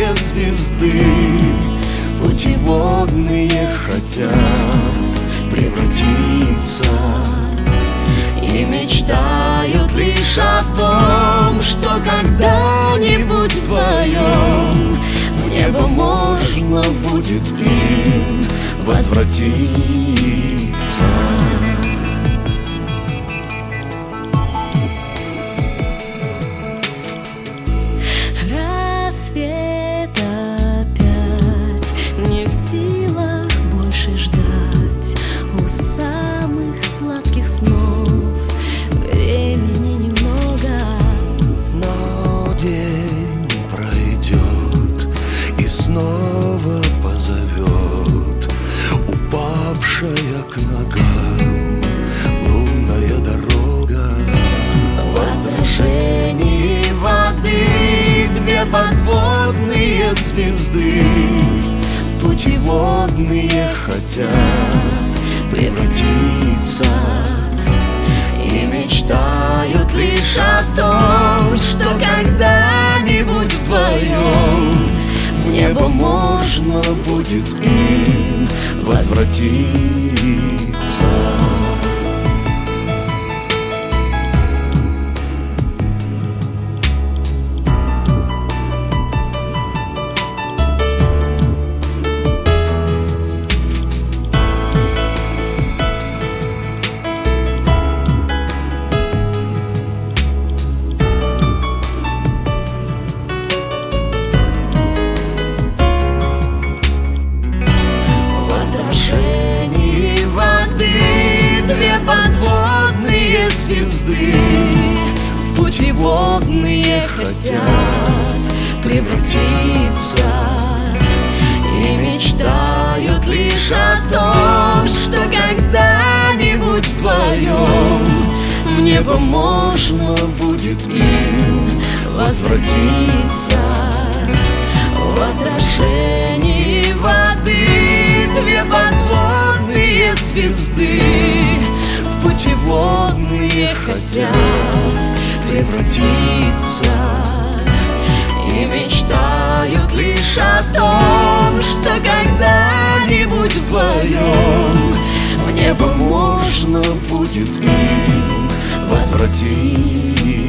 путеводные звезды, путеводные хотят превратиться и мечтают лишь о том, что когда-нибудь вдвоем в небо можно будет им возвратиться. Рассвет опять не в силах больше ждать у самых сладких снов. Времени немного, но день пройдет и снова позовет упавшая к ногам лунная дорога. В отражении воды две подводные звезды, в путеводные хотят превратиться и мечтают лишь о том, что когда-нибудь вдвоем в небо можно будет им возвратиться. Подводные звезды в путеводные хотят превратиться и мечтают лишь о том, что когда-нибудь вдвоем в небо можно будет им возвратиться. В отражении воды две подводные звезды в путеводные хотят превратиться и мечтают лишь о том, что когда-нибудь вдвоем в небо можно будет им возвратиться.